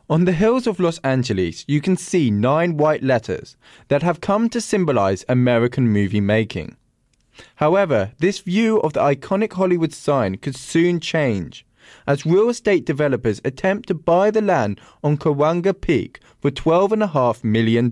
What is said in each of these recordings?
On the hills of Los Angeles, you can see 9 white letters that have come to symbolize American movie making. However, this view of the iconic Hollywood sign could soon change, as real estate developers attempt to buy the land on Cahuenga Peak for $12.5 million.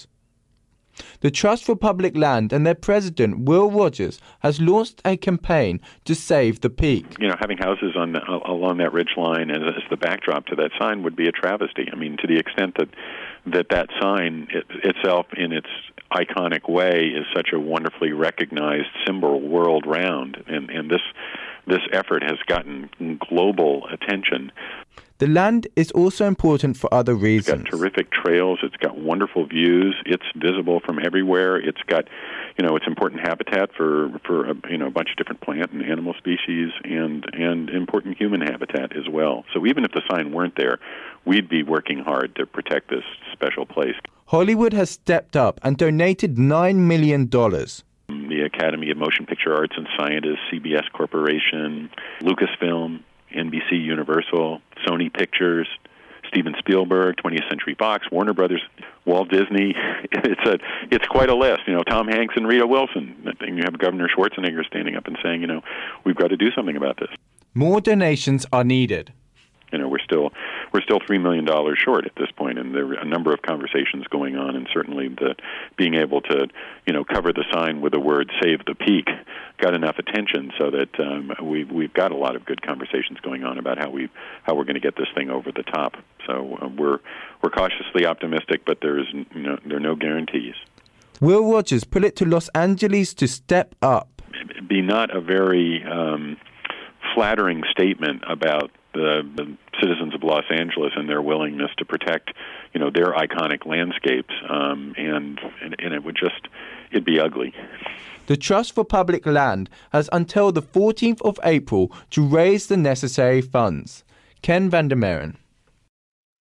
The Trust for Public Land and their president, Will Rogers, has launched a campaign to save the peak. Having houses along that ridge line as the backdrop to that sign would be a travesty. I mean, to the extent that sign itself in its iconic way is such a wonderfully recognized symbol world round, and this effort has gotten global attention. The land is also important for other reasons. It's got terrific trails. It's got wonderful views. It's visible from everywhere. It's got, it's important habitat for a bunch of different plant and animal species, and important human habitat as well. So even if the sign weren't there, we'd be working hard to protect this special place. Hollywood has stepped up and donated $9 million. The Academy of Motion Picture Arts and Sciences, CBS Corporation, Lucasfilm, NBC Universal, Sony Pictures, Steven Spielberg, 20th Century Fox, Warner Brothers, Walt Disney. It's quite a list. Tom Hanks and Rita Wilson. And you have Governor Schwarzenegger standing up and saying, we've got to do something about this. More donations are needed. We're still $3 million short at this point, and there are a number of conversations going on, and certainly being able to cover the sign with the word "Save the Peak" got enough attention so that we've got a lot of good conversations going on about how we're going to get this thing over the top. So we're cautiously optimistic, but there are no guarantees. Will Rogers put it to Los Angeles to step up. It'd be not a very flattering statement about the citizens of Los Angeles and their willingness to protect, their iconic landscapes, and it'd be ugly. The Trust for Public Land has until the 14th of April to raise the necessary funds. Ken Vandermeeren.